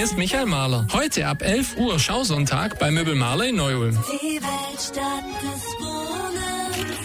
ist Michael Mahler. Heute ab 11 Uhr Schausonntag bei Möbel Mahler in Neu-Ulm. Die Weltstadt des Wohnens,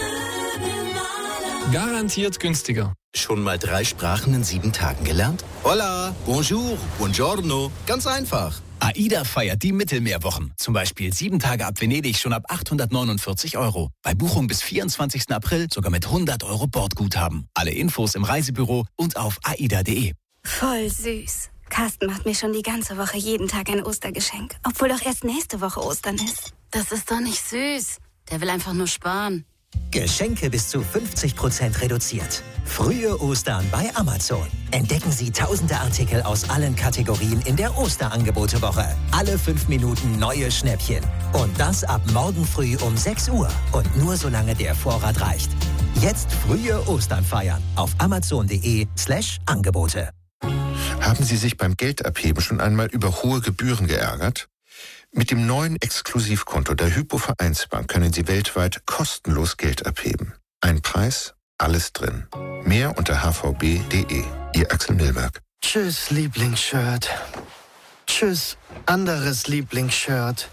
Möbel Mahler. Garantiert günstiger. Schon mal 3 Sprachen in 7 Tagen gelernt? Hola, bonjour, buongiorno. Ganz einfach. AIDA feiert die Mittelmeerwochen. Zum Beispiel 7 Tage ab Venedig schon ab 849 €. Bei Buchung bis 24. April sogar mit 100 € Bordguthaben. Alle Infos im Reisebüro und auf aida.de. Voll süß. Carsten macht mir schon die ganze Woche jeden Tag ein Ostergeschenk. Obwohl doch erst nächste Woche Ostern ist. Das ist doch nicht süß. Der will einfach nur sparen. Geschenke bis zu 50% reduziert. Frühe Ostern bei Amazon. Entdecken Sie tausende Artikel aus allen Kategorien in der Osterangebote-Woche. Alle 5 Minuten neue Schnäppchen. Und das ab morgen früh um 6 Uhr. Und nur solange der Vorrat reicht. Jetzt frühe Ostern feiern auf amazon.de/Angebote. Haben Sie sich beim Geldabheben schon einmal über hohe Gebühren geärgert? Mit dem neuen Exklusivkonto der Hypo Vereinsbank können Sie weltweit kostenlos Geld abheben. Ein Preis, alles drin. Mehr unter hvb.de. Ihr Axel Milberg. Tschüss, Lieblingsshirt. Tschüss, anderes Lieblingsshirt.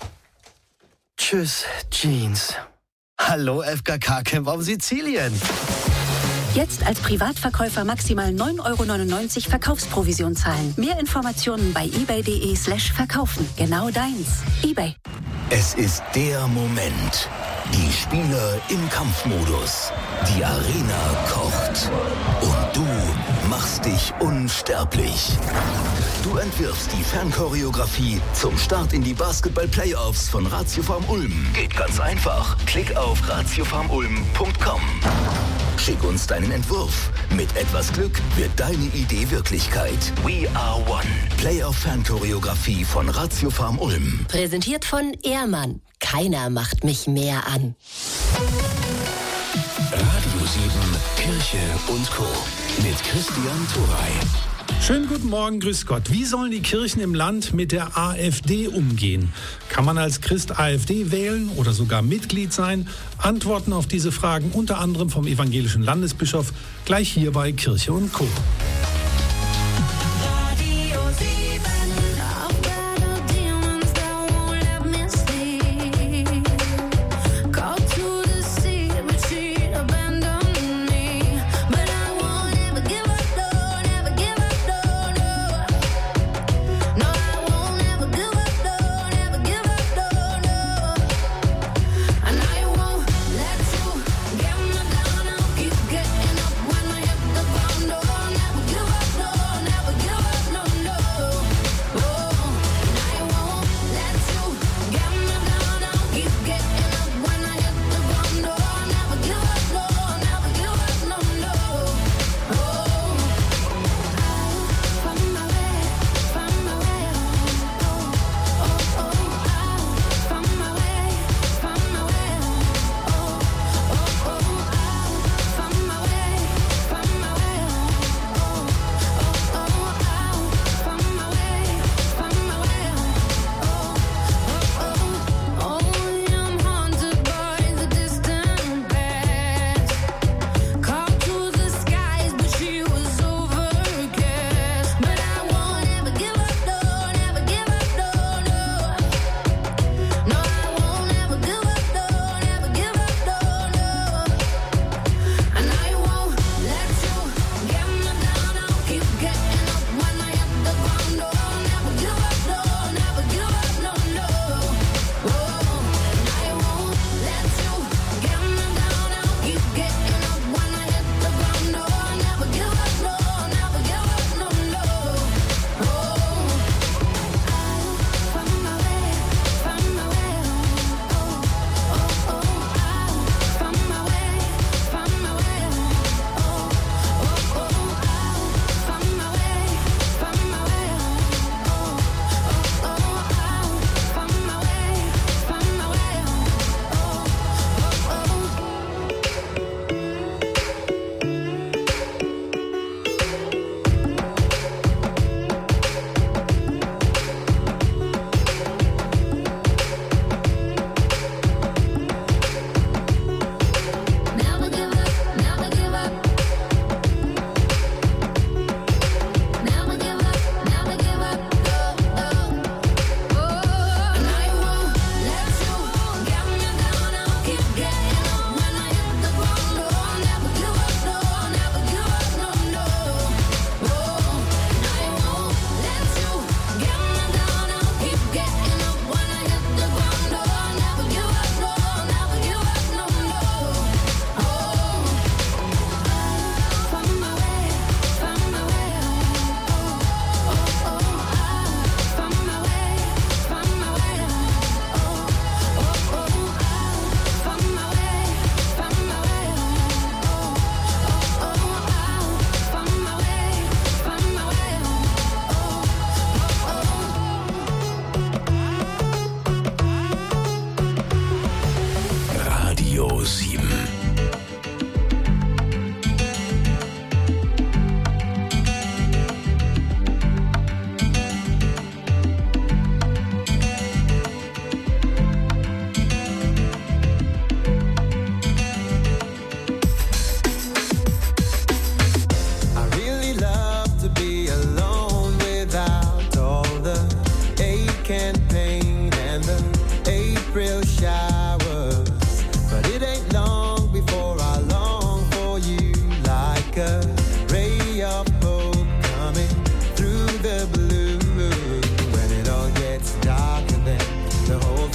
Tschüss, Jeans. Hallo, FKK-Camp auf Sizilien. Jetzt als Privatverkäufer maximal 9,99 € Verkaufsprovision zahlen. Mehr Informationen bei ebay.de/verkaufen. Genau deins. eBay. Es ist der Moment. Die Spieler im Kampfmodus. Die Arena kocht. Und du machst dich unsterblich. Du entwirfst die Fernchoreografie zum Start in die Basketball-Playoffs von Ratiofarm Ulm. Geht ganz einfach. Klick auf ratiofarmulm.com. Schick uns deinen Entwurf. Mit etwas Glück wird deine Idee Wirklichkeit. We are one. Playoff-Fernchoreografie von Ratiofarm Ulm. Präsentiert von Ehrmann. Keiner macht mich mehr an. Radio 7, Kirche und Co. mit Christian Thuray. Schönen guten Morgen, grüß Gott. Wie sollen die Kirchen im Land mit der AfD umgehen? Kann man als Christ AfD wählen oder sogar Mitglied sein? Antworten auf diese Fragen unter anderem vom evangelischen Landesbischof gleich hier bei Kirche und Co.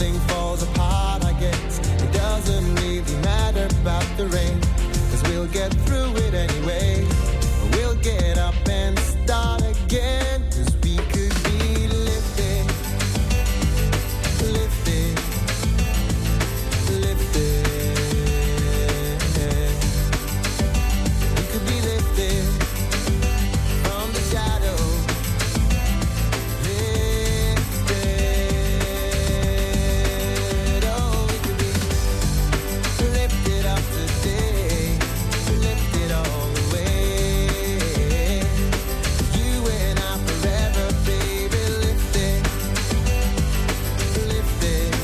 everything falls apart, I guess it doesn't really matter about the rain, 'cause we'll get through it anyway. We'll get up and start again, 'cause we could be lifted, lifted, lifted. We could be lifted from the shadow, lifted. Oh, we could be lifted up today, lifted all the way. You and I forever, baby, lifted, lifted,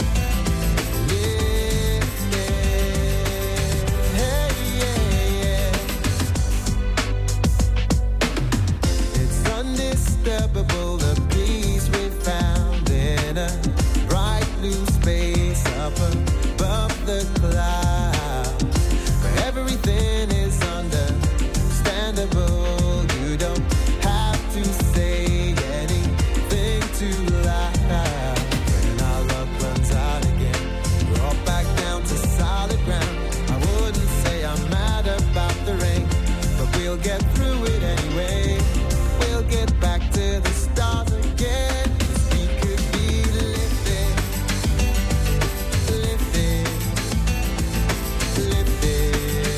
lifted. Hey, yeah, yeah. It's undisturbable, the peace we found in a bright blue space up above the clouds. But everything is understandable. You don't have to say anything too loud. When our love runs out again, we're all back down to solid ground. I wouldn't say I'm mad about the rain, but we'll get through it anyway. We'll get back to the stars again. 'Cause we could be lifted, lifted, lifted.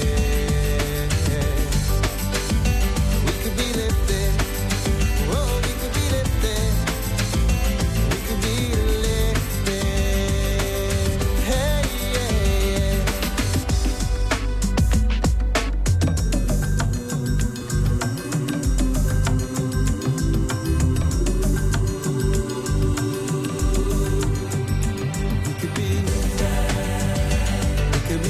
We could be lifted. Oh, we could be lifted. We could be lifted. Hey, yeah, yeah. We could be, we could be, we could be,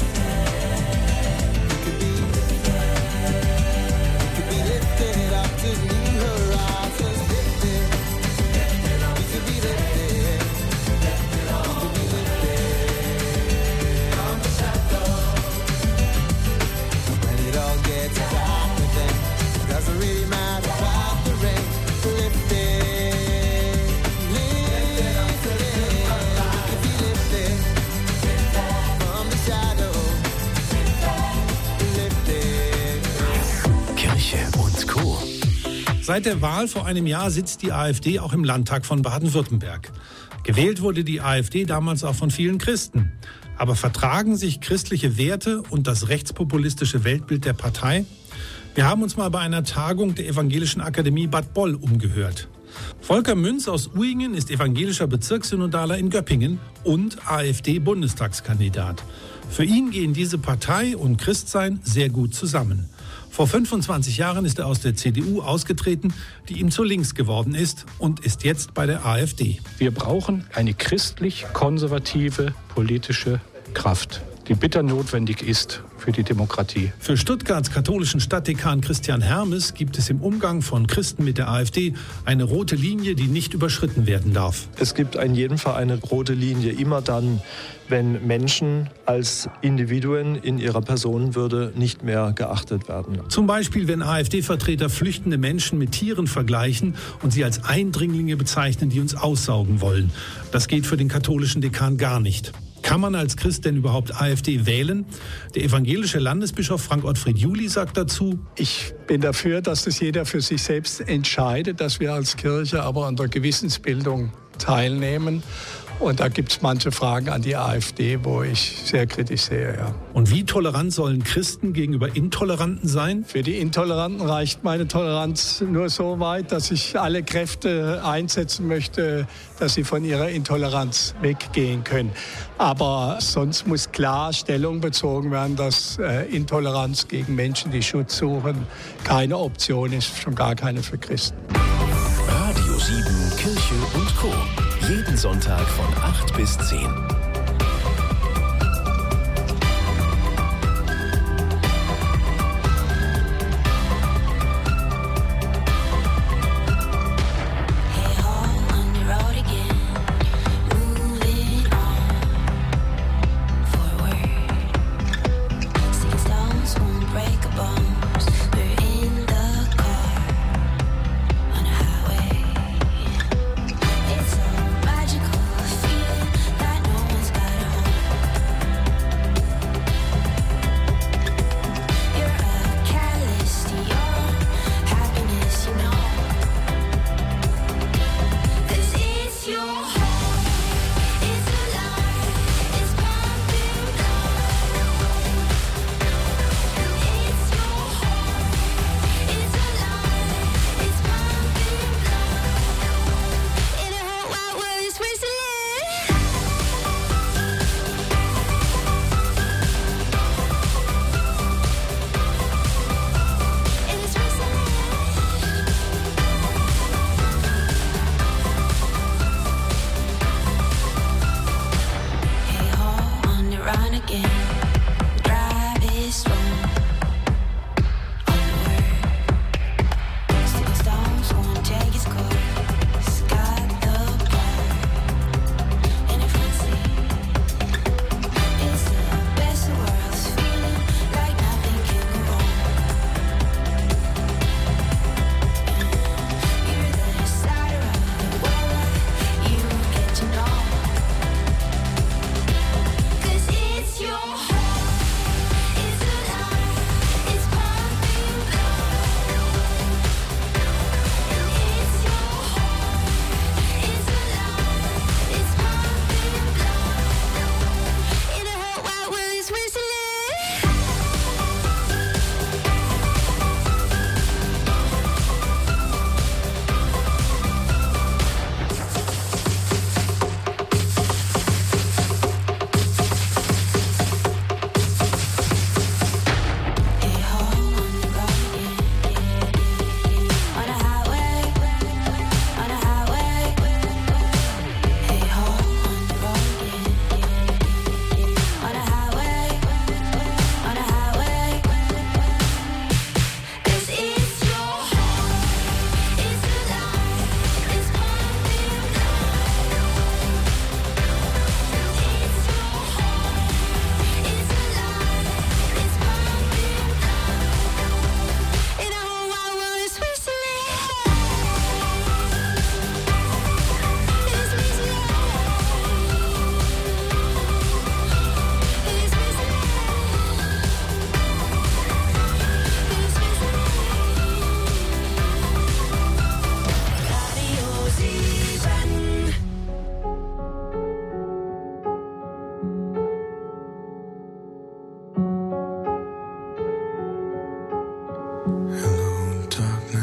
we could be lifted up to new horizons. Lifted, we could be lifted, we could be lifted from the shadow. When it all gets dark within, it doesn't really matter about the rain. Lifted, lifted, we could be lifted from the shadow. Lifted. Kirche und Co. Seit der Wahl vor einem Jahr sitzt die AfD auch im Landtag von Baden-Württemberg. Gewählt wurde die AfD damals auch von vielen Christen. Aber vertragen sich christliche Werte und das rechtspopulistische Weltbild der Partei? Wir haben uns mal bei einer Tagung der Evangelischen Akademie Bad Boll umgehört. Volker Münz aus Uingen ist evangelischer Bezirkssynodaler in Göppingen und AfD-Bundestagskandidat. Für ihn gehen diese Partei und Christsein sehr gut zusammen. Vor 25 Jahren ist er aus der CDU ausgetreten, die ihm zu links geworden ist und ist jetzt bei der AfD. Wir brauchen eine christlich-konservative politische Kraft, die bitter notwendig ist für die Demokratie. Für Stuttgarts katholischen Stadtdekan Christian Hermes gibt es im Umgang von Christen mit der AfD eine rote Linie, die nicht überschritten werden darf. Es gibt in jedem Fall eine rote Linie immer dann, wenn Menschen als Individuen in ihrer Personenwürde nicht mehr geachtet werden. Zum Beispiel, wenn AfD-Vertreter flüchtende Menschen mit Tieren vergleichen und sie als Eindringlinge bezeichnen, die uns aussaugen wollen. Das geht für den katholischen Dekan gar nicht. Kann man als Christ denn überhaupt AfD wählen? Der evangelische Landesbischof Frank Ottfried Juli sagt dazu: Ich bin dafür, dass das jeder für sich selbst entscheidet, dass wir als Kirche aber an der Gewissensbildung teilnehmen. Und da gibt es manche Fragen an die AfD, wo ich sehr kritisch sehe, ja. Und wie tolerant sollen Christen gegenüber Intoleranten sein? Für die Intoleranten reicht meine Toleranz nur so weit, dass ich alle Kräfte einsetzen möchte, dass sie von ihrer Intoleranz weggehen können. Aber sonst muss klar Stellung bezogen werden, dass Intoleranz gegen Menschen, die Schutz suchen, keine Option ist, schon gar keine für Christen. Radio 7, Kirche und Co. Jeden Sonntag von 8 bis 10. It's a magical feeling.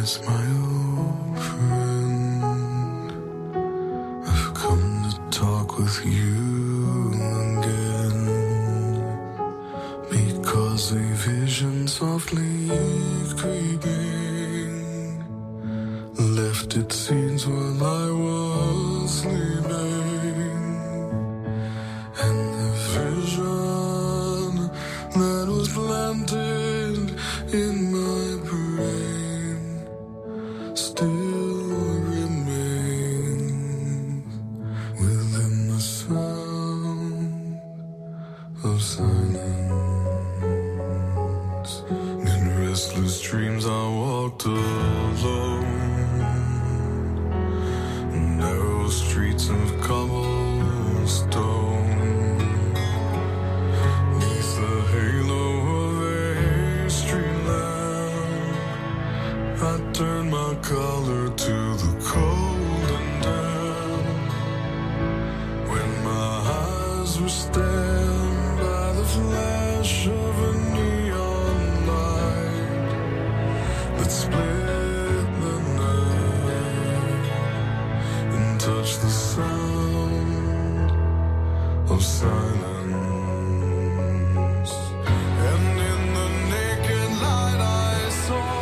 Yes, my old friend, I've come to talk with you again, because a vision softly creeping left its seeds while I was sleeping, and the vision that was planted in my brain still remains within the sound of silence. In restless dreams I walked alone, narrow streets of cobblestone, neath the halo of a street lamp, I turned my collar to the cold and damp. When my eyes were stabbed by the flash of a neon light that split the night and touched the sound of silence. And in the naked light I saw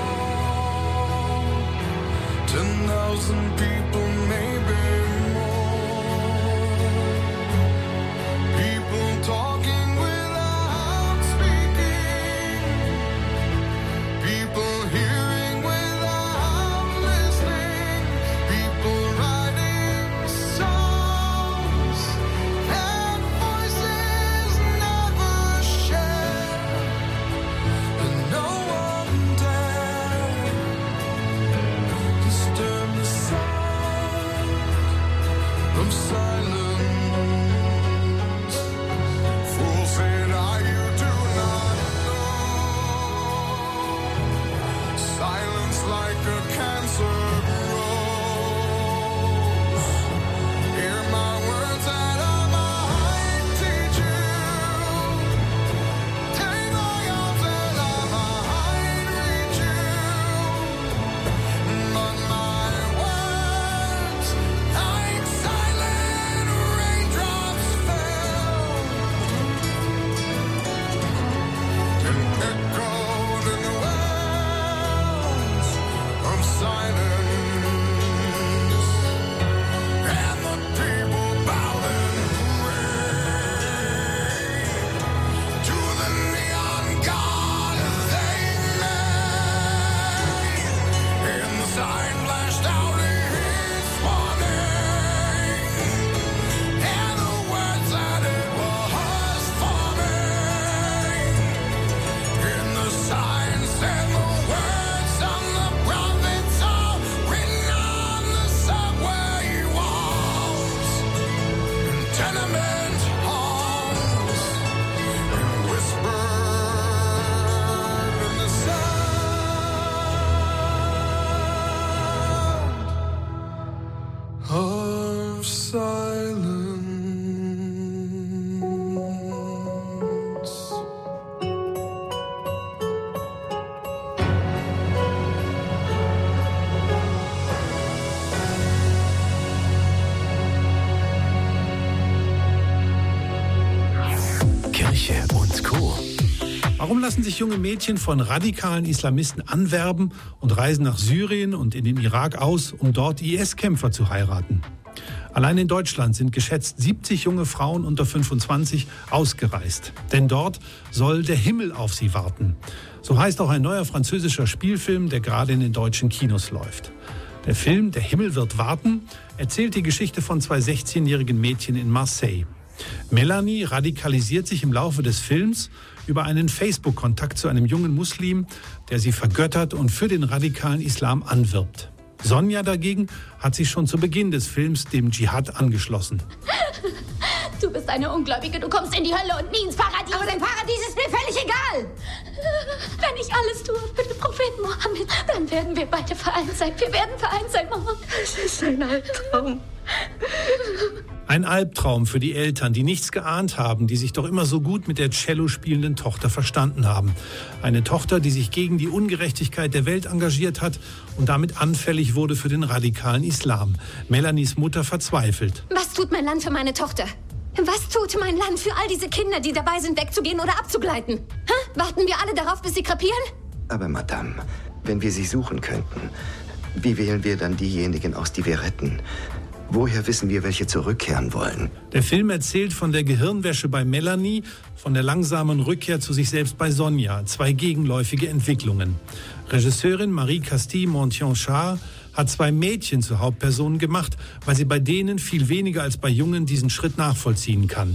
10,000 people, maybe more. People talking without speaking. People hearing without listening. People writing songs that voices never share. And no one dared disturb the sound of silence. Fool said I, you do not know. Silence like a cancer grows. Hear my words that I might teach you. Take my arms that I might reach you. But my words, like silent raindrops, fell and echoed in the wells of silence. And the people bowed and prayed to the neon god they made. And the sign flashed out its warning, and the words that it was forming. And the sign said the words of the prophets are written on the subway walls, in tenement halls, and whispered in the sound of silence. Kirche und Co. Warum lassen sich junge Mädchen von radikalen Islamisten anwerben und reisen nach Syrien und in den Irak aus, um dort IS-Kämpfer zu heiraten? Allein in Deutschland sind geschätzt 70 junge Frauen unter 25 ausgereist. Denn dort soll der Himmel auf sie warten. So heißt auch ein neuer französischer Spielfilm, der gerade in den deutschen Kinos läuft. Der Film Der Himmel wird warten erzählt die Geschichte von zwei 16-jährigen Mädchen in Marseille. Melanie radikalisiert sich im Laufe des Films über einen Facebook-Kontakt zu einem jungen Muslim, der sie vergöttert und für den radikalen Islam anwirbt. Sonja dagegen hat sich schon zu Beginn des Films dem Dschihad angeschlossen. Du bist eine Ungläubige, du kommst in die Hölle und nie ins Paradies. Aber dein Paradies ist mir völlig egal. Wenn ich alles tue für den Propheten Mohammed, dann werden wir beide vereint sein. Wir werden vereint sein, Mama. Es ist ein Albtraum. Ein Albtraum für die Eltern, die nichts geahnt haben, die sich doch immer so gut mit der Cello spielenden Tochter verstanden haben. Eine Tochter, die sich gegen die Ungerechtigkeit der Welt engagiert hat und damit anfällig wurde für den radikalen Islam. Melanies Mutter verzweifelt. Was tut mein Land für meine Tochter? Was tut mein Land für all diese Kinder, die dabei sind, wegzugehen oder abzugleiten? Warten wir alle darauf, bis sie krepieren? Aber Madame, wenn wir sie suchen könnten, wie wählen wir dann diejenigen aus, die wir retten? Woher wissen wir, welche zurückkehren wollen? Der Film erzählt von der Gehirnwäsche bei Melanie, von der langsamen Rückkehr zu sich selbst bei Sonja. 2 gegenläufige Entwicklungen. Regisseurin Marie Castille-Montion-Char hat 2 Mädchen zu Hauptpersonen gemacht, weil sie bei denen viel weniger als bei Jungen diesen Schritt nachvollziehen kann.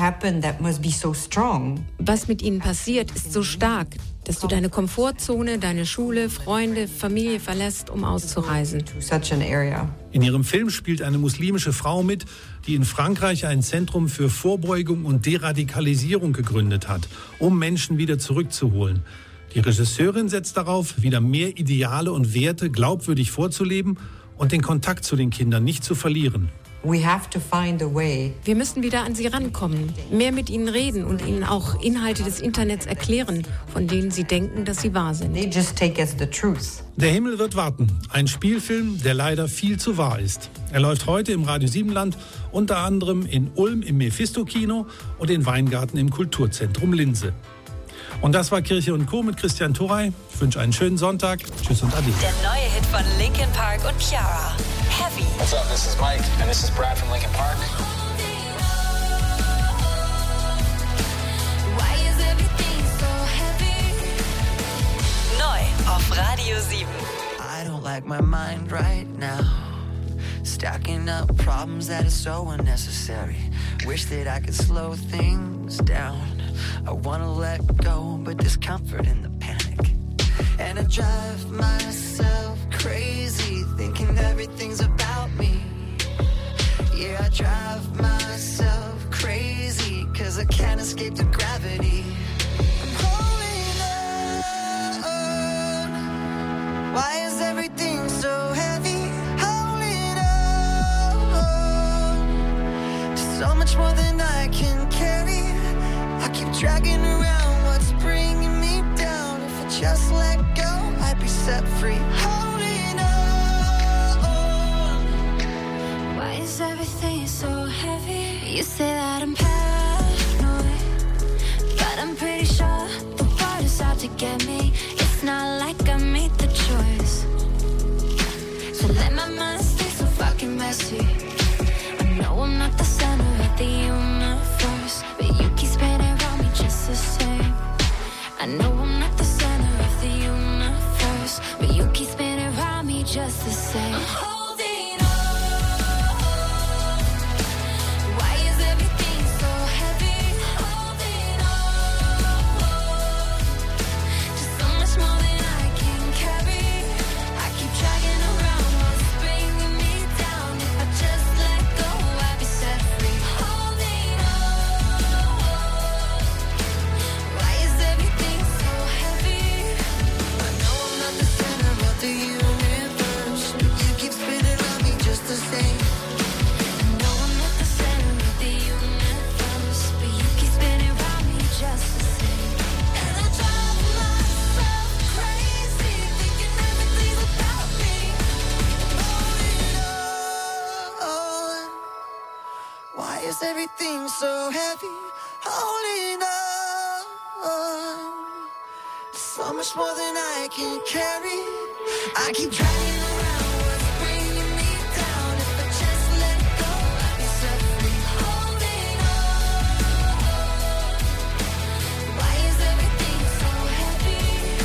Was mit ihnen passiert, ist so stark, dass du deine Komfortzone, deine Schule, Freunde, Familie verlässt, um auszureisen. In ihrem Film spielt eine muslimische Frau mit, die in Frankreich ein Zentrum für Vorbeugung und Deradikalisierung gegründet hat, um Menschen wieder zurückzuholen. Die Regisseurin setzt darauf, wieder mehr Ideale und Werte glaubwürdig vorzuleben und den Kontakt zu den Kindern nicht zu verlieren. Wir müssen wieder an sie rankommen, mehr mit ihnen reden und ihnen auch Inhalte des Internets erklären, von denen sie denken, dass sie wahr sind. Der Himmel wird warten. Ein Spielfilm, der leider viel zu wahr ist. Er läuft heute im Radio Siebenland, unter anderem in Ulm im Mephisto-Kino und in Weingarten im Kulturzentrum Linse. Und das war Kirche und Co. mit Christian Thuray. Ich wünsche einen schönen Sonntag. Tschüss und Ade. Der neue Hit von Linkin Park und Ciara. Heavy. What's up, this is Mike and this is Brad from Linkin Park. Neu auf Radio 7. I don't like my mind right now. Stacking up problems that are so unnecessary. Wish that I could slow things down. I wanna let go, but there's comfort in the panic. And I drive myself crazy, thinking everything's about me. Yeah, I drive myself crazy, 'cause I can't escape the gravity. I'm holding on. Why is everything so heavy? Holding on. So much more than I can carry. I keep dragging around what's bringing me down. If I just let go, I'd be set free. Holding on. Why is everything so heavy? You say that I'm paranoid, but I'm pretty sure the world is out to get me. It's not like I made the choice, so let my mind stay so fucking messy. I know I'm not the center of the universe, but you keep spinning around me just the same. I know I'm not the center of the universe, but you keep spinning around me just the same. I'm holding on. Why is everything so heavy? Holding on. Just so much more than I can carry. I keep dragging around what's bringing me down. If I just let go, I'd be set free. Holding on. Why is everything so heavy? I know I'm not the center of the universe, but you keep spinning around me just the same. I know I'm not the center of the universe, but you keep spinning around me just the same. And I drive myself crazy, thinking everything's about me. On. Why is everything so heavy? Holding on. So much more than I can carry. I keep dragging around what's bringing me down. If I just let go, I'd be set free. Holding on. Why is everything so heavy?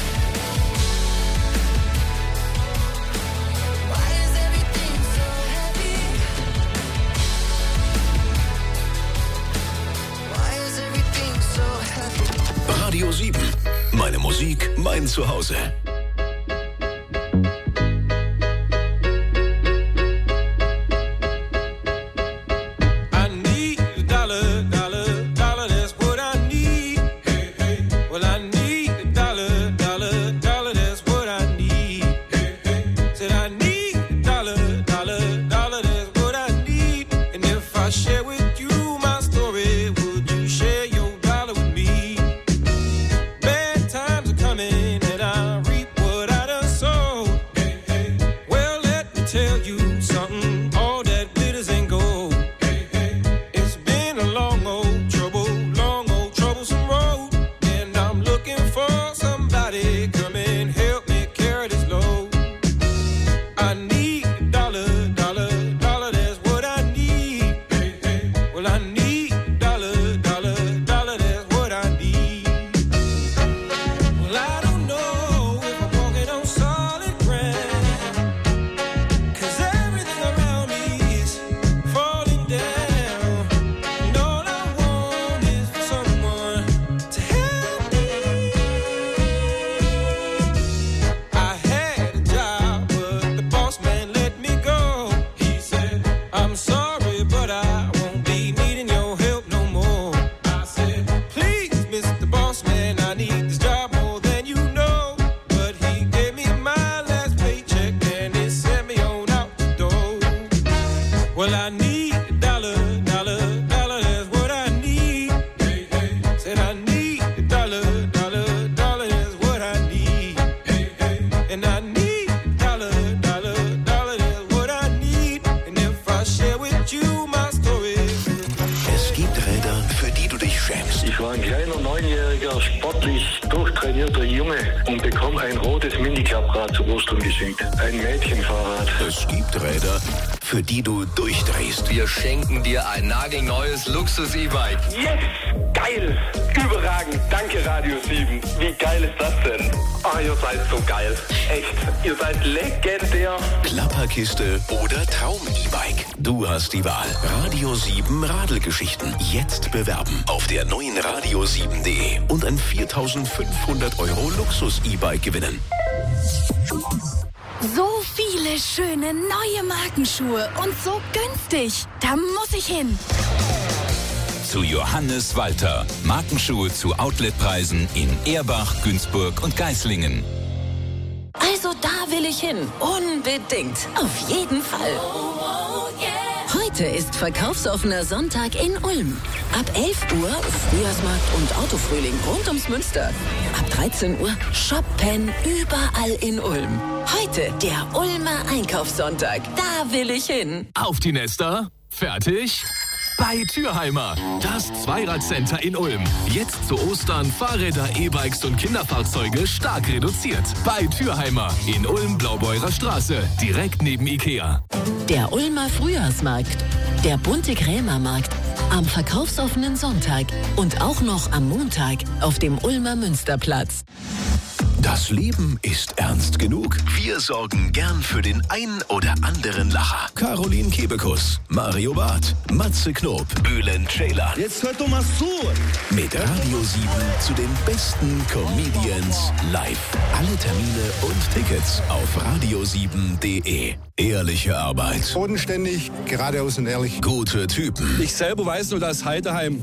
Why is everything so heavy? Why is everything so heavy? Radio 7. Meine Musik, mein Zuhause. I need a dollar, dollar, dollar, that's what I need. Hey, hey. Well, I need a dollar, dollar, dollar, that's what I need. Hey, hey. Said I need a dollar, dollar, dollar, that's what I need. And if I share Well, I need a dollar, dollar, dollar, that's what I need. Well, I don't know if I'm walking on solid ground, 'cause everything around me is falling down. And all I want is for someone to help me. I had a job, but the boss man let me go. He said, I'm sorry, but I won't be needing your help no more. I said, please, Mr. Boss Man, I need this job more than you know. But he gave me my last paycheck and he sent me on out the door. Well, I need a dollar, dollar, dollar, that's what I need. Hey, hey. Said I need a dollar, dollar, dollar, that's what I need. Hey, hey. And I need a dollar, dollar, dollar, that's what I need. And if I share with you my story. Es gibt Räder, für die du dich schämst. Ich war ein kleiner, 9-jähriger, sportlich durchtrainierter Junge und bekam ein rotes Mini-Klapprad zu Ostern geschenkt. Ein Mädchenfahrrad. Es gibt Räder, für die du durchdrehst. Wir schenken dir ein nagelneues Luxus-E-Bike. Yes! Geil! Überragend! Danke, Radio 7. Wie geil ist das denn? Ah, ihr seid so geil. Echt, ihr seid legendär. Klapperkiste oder Traum-E-Bike. Du hast die Wahl. Radio 7 Radelgeschichten. Jetzt bewerben auf der neuen radio7.de und ein 4.500 € Luxus-E-Bike gewinnen. So viele schöne neue Markenschuhe und so günstig. Da muss ich hin. Zu Johannes Walter. Markenschuhe zu Outletpreisen in Erbach, Günzburg und Geislingen. Also da will ich hin. Unbedingt. Auf jeden Fall. Heute ist verkaufsoffener Sonntag in Ulm. Ab 11 Uhr Frühjahrsmarkt und Autofrühling rund ums Münster. Ab 13 Uhr shoppen überall in Ulm. Heute der Ulmer Einkaufssonntag. Da will ich hin. Auf die Nester. Fertig? Bei Thürheimer, das Zweirad-Center in Ulm. Jetzt zu Ostern Fahrräder, E-Bikes und Kinderfahrzeuge stark reduziert. Bei Thürheimer in Ulm-Blaubeurer Straße, direkt neben Ikea. Der Ulmer Frühjahrsmarkt, der bunte Krämermarkt am verkaufsoffenen Sonntag und auch noch am Montag auf dem Ulmer Münsterplatz. Das Leben ist ernst genug. Wir sorgen gern für den ein oder anderen Lacher. Caroline Kebekus, Mario Barth, Matze Knob, Bülent Ceylan. Jetzt hört doch mal zu. Mit Radio 7 zu den besten Comedians live. Alle Termine und Tickets auf radio7.de. Ehrliche Arbeit. Bodenständig, geradeaus und ehrlich. Gute Typen. Ich selber weiß nur, dass Heideheim